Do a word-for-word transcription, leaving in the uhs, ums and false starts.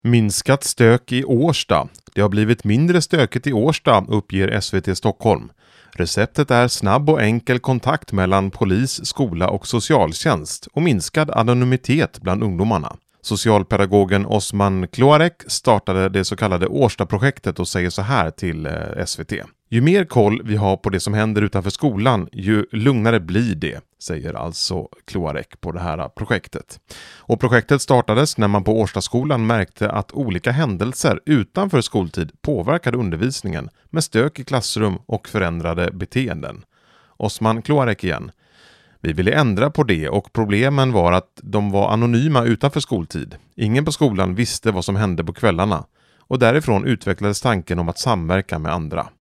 Minskat stök i Årsta. Det har blivit mindre stökigt i Årsta, uppger S V T Stockholm. Receptet är snabb och enkel kontakt mellan polis, skola och socialtjänst och minskad anonymitet bland ungdomarna. Socialpedagogen Osman Kloarek startade det så kallade Årsta-projektet och säger så här till S V T. Ju mer koll vi har på det som händer utanför skolan, ju lugnare blir det, säger alltså Kloarek på det här projektet. Och projektet startades när man på Årstaskolan märkte att olika händelser utanför skoltid påverkade undervisningen med stök i klassrum och förändrade beteenden. Osman Kloarek igen. Vi ville ändra på det och problemen var att de var anonyma utanför skoltid. Ingen på skolan visste vad som hände på kvällarna och därifrån utvecklades tanken om att samverka med andra.